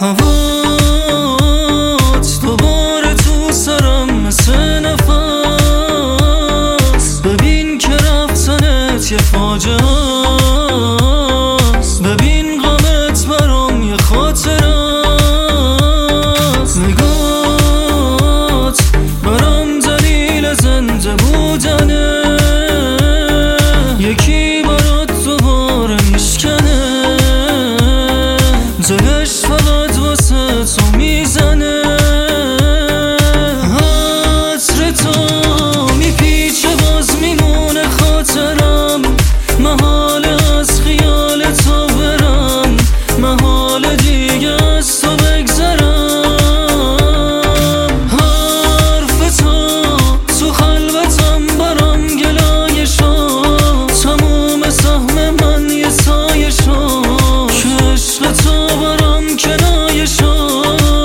هوات دوباره تو سرم مثل نفس، ببین که رفتنت یه فاجعه است، ببین غمت برام یه خاطره است، نگات برام دلیل زنده بودنه، یکی برات دوباره میشکنه، دلش فقط واسه تو میزنه، عطر تو میپیچه باز میمونه خاطرم، محال از خیال تو برم، محال دیگه از تو بگذرم، حرف تو خلوتم برام گلایه شد، تموم سهم من یه سایه شد، که عشق تو برام کنایه شد.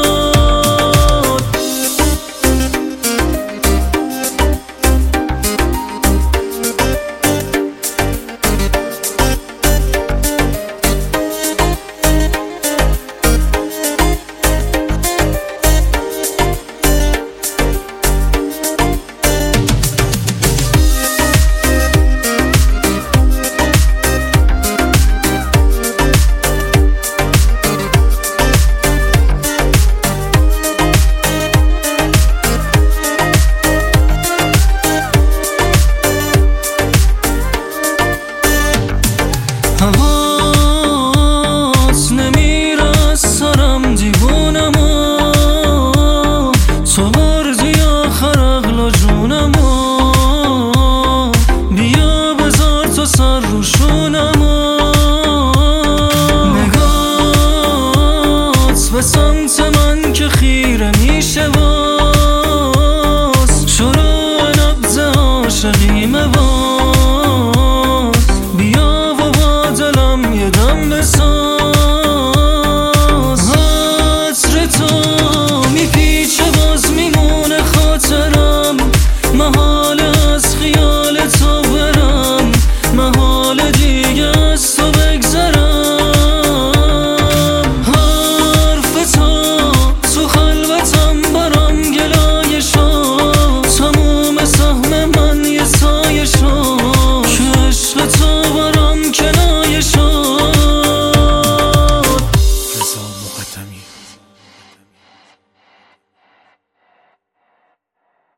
هوات نمیره از سرم دیوونمو، تو بردی آخر عقل و جونمو، بیا بذار تو سر رو شونمو، نگات به سمت من که خیره میشه باز، شروع نبض عاشقی